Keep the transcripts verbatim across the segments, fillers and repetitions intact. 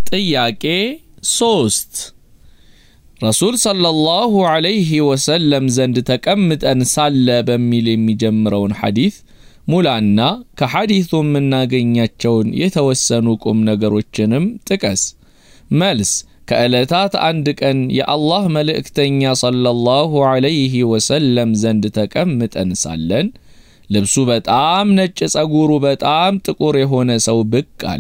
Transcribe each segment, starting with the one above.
ጥያቄ ሶስት ረሱል ሰለላሁ ዐለይሂ ወሰለም ዘንድ ተቀምጠን ሳለ በሚል የሚጀምረውን ሐዲስ ሙላና ከሐዲሱም እናገኛቸውን የተወሰኑ ቁም ነገሮችንም ጥቀስ። መልስ ከዕለታት አንድ ቀን የአላህ መልእክተኛ ሰለላሁ ዐለይሂ ወሰለም ዘንድ ተቀምጠን ሳለን ልብሱ በጣም ነጭ ጸጉሩ በጣም ጥቁር የሆነ ሰው ብቅ አለ።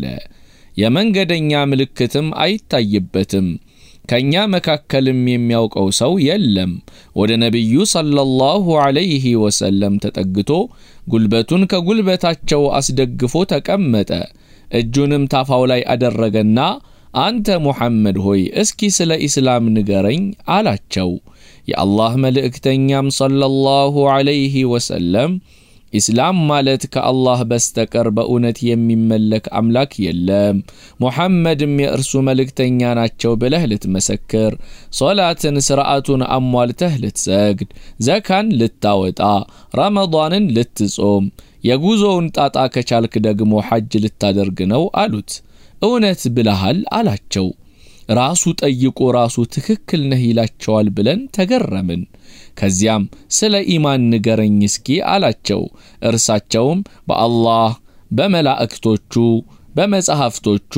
የመንገደኛ ምልክትም አይታይበትም። ከኛ መካከልም የሚያውቀው ሰው የለም። ወደ ነብዩ ሰለላሁ ዐለይሂ ወሰለም ተጠግቶ ጉልበቱን ከጉልበታቸው አስደግፎ ተቀመጠ። እጁንም ታፋው ላይ አደረገና አንተ ሙሐመድ ሆይ እስኪ ስለ ኢስላም ንገረኝ አላቸው። የአላህ መልእክተኛም ሰለላሁ ዐለይሂ ወሰለም ኢስላም ማለት ከአላህ በስተቀር በእውነት የሚመለክ አምላክ የለም፣ ሙሐመድም የእርሱ መልእክተኛ ናቸው ብለህ ልትመሰክር፣ ሶላትን ስርዓቱን አሟልተህ ልትሰግድ፣ ዘካን ልታወጣ፣ ረመዳንን ልትጾም፣ የጉዞውን ጣጣ ከቻልክ ደግሞ ሐጅ ልታደርግ ነው አሉት። እውነት ብለሃል አላቸው። ራሱ ጠይቆ ራሱ ትክክል ነህ ይላቸዋል ብለን ተገረምን። ከዚያም ስለ ኢማን ንገረኝ እስኪ አላቸው። እርሳቸውም በአላህ በመላእክቶቹ በመጽሐፍቶቹ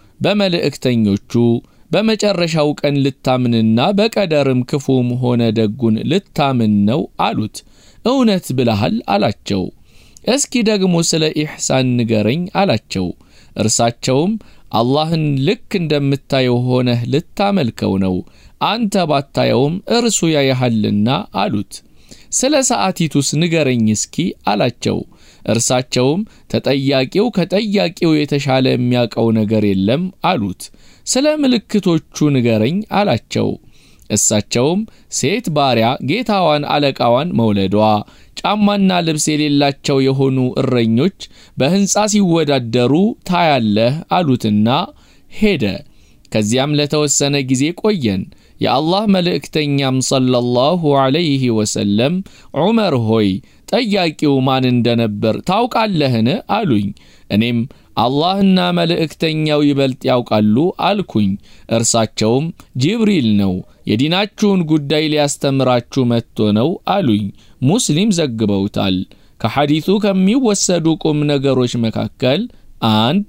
በመልእክተኞቹ በመጨረሻው ቀን ልታምንና በቀደርም ክፉም ሆነ ደጉን ልታምን ነው አሉት። እውነት ብለሃል አላቸው። እስኪ ደግሞ ስለ ኢሕሳን ንገረኝ አላቸው። እርሳቸውም አላህን ልክ እንደምታየው ሆነህ ልታመልከው ነው፣ አንተ ባታየውም እርሱ ያያልና አሉት። ስለ ሰዓቲቱስ ንገረኝ እስኪ አላቸው። እርሳቸውም ተጠያቂው ከጠያቂው የተሻለ የሚያውቀው ነገር የለም አሉት። ስለ ምልክቶቹ ንገረኝ አላቸው። እሳቸውም ሴት ባሪያ ጌታዋን አለቃዋን መውለዷ፣ ጫማና ልብስ የሌላቸው የሆኑ እረኞች በህንጻ ሲወዳደሩ ታያለህ አሉትና ሄደ። ከዚያም ለተወሰነ ጊዜ ቆየን። የአላህ መልእክተኛም ሰለላሁ ዐለይሂ ወሰለም ዑመር ሆይ ጠያቂው ማን እንደነበር ታውቃለህን አሉኝ። እኔም አላህና መልእክተኛው ይበልጥ ያውቃሉ አልኩኝ። እርሳቸውም ጅብሪል ነው፣ የዲናችሁን ጉዳይ ሊያስተምራችሁ መጥቶ ነው አሉኝ። ሙስሊም ዘግበውታል። ከሐዲሱ ከሚወሰዱ ቁም ነገሮች መካከል አንድ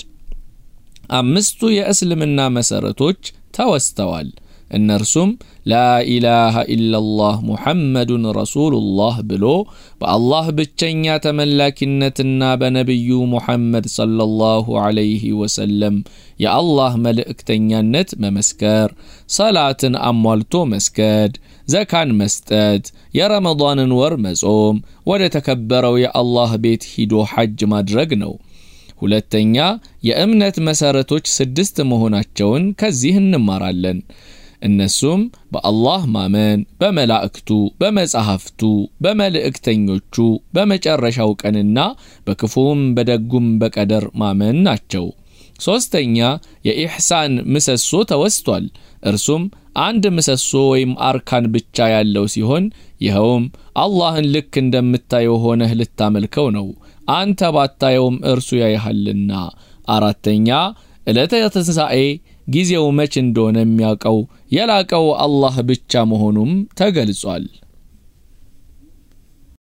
አምስቱ የእስልምና መሰረቶች ተወስተዋል። እነርሱም ላኢላሃ ኢላላህ ሙሐመዱን ረሱሉላህ ብሎ በአላህ ብቸኛ ተመላኪነትና በነብዩ ሙሐመድ ሰለላሁ ዐለይሂ ወሰለም የአላህ መልእክተኛነት መመስከር፣ ሰላትን አሟልቶ መስገድ፣ ዘካን መስጠት፣ የረመዳንን ወር መጾም፣ ወደ ተከበረው የአላህ ቤት ሂዶ ሐጅ ማድረግ ነው። ሁለተኛ የእምነት መሰረቶች ስድስት መሆናቸውን ከዚህ እንማራለን። እነሱም በአላህ ማመን፣ በመላእክቱ፣ በመጽሐፍቱ፣ በመልእክተኞቹ፣ በመጨረሻው ቀንና በክፉም በደጉም በቀደር ማመን ናቸው። ሶስተኛ የኢሕሳን ምሰሶ ተወስቷል። እርሱም አንድ ምሰሶ ወይም አርካን ብቻ ያለው ሲሆን ይኸውም አላህን ልክ እንደምታየው ሆነህ ልታመልከው ነው፣ አንተ ባታየውም እርሱ ያይሃልና። አራተኛ ዕለተ ትንሣኤ ጊዜው መች እንደሆነ የሚያውቀው የላቀው አላህ ብቻ መሆኑም ተገልጿል።